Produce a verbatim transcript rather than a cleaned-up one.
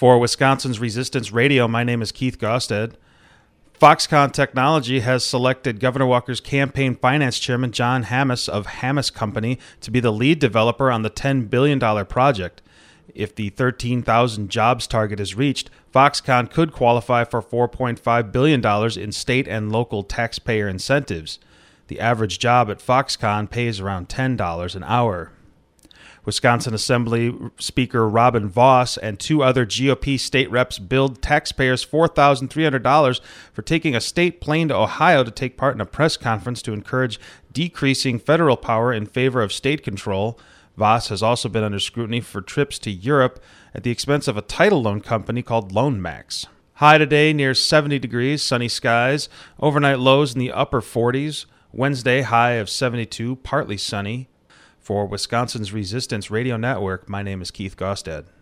For Wisconsin's Resistance Radio, my name is Keith Gosted. Foxconn Technology has selected Governor Walker's campaign finance chairman, John Hammes of Hammes Company, to be the lead developer on the ten billion dollars project. If the thirteen thousand jobs target is reached, Foxconn could qualify for four point five billion dollars in state and local taxpayer incentives. The average job at Foxconn pays around ten dollars an hour. Wisconsin Assembly Speaker Robin Vos and two other G O P state reps billed taxpayers four thousand three hundred dollars for taking a state plane to Ohio to take part in a press conference to encourage decreasing federal power in favor of state control. Vos has also been under scrutiny for trips to Europe at the expense of a title loan company called LoanMax. High today near seventy degrees, sunny skies, overnight lows in the upper forties. Wednesday, high of seventy-two, partly sunny. For Wisconsin's Resistance Radio Network, my name is Keith Gosted.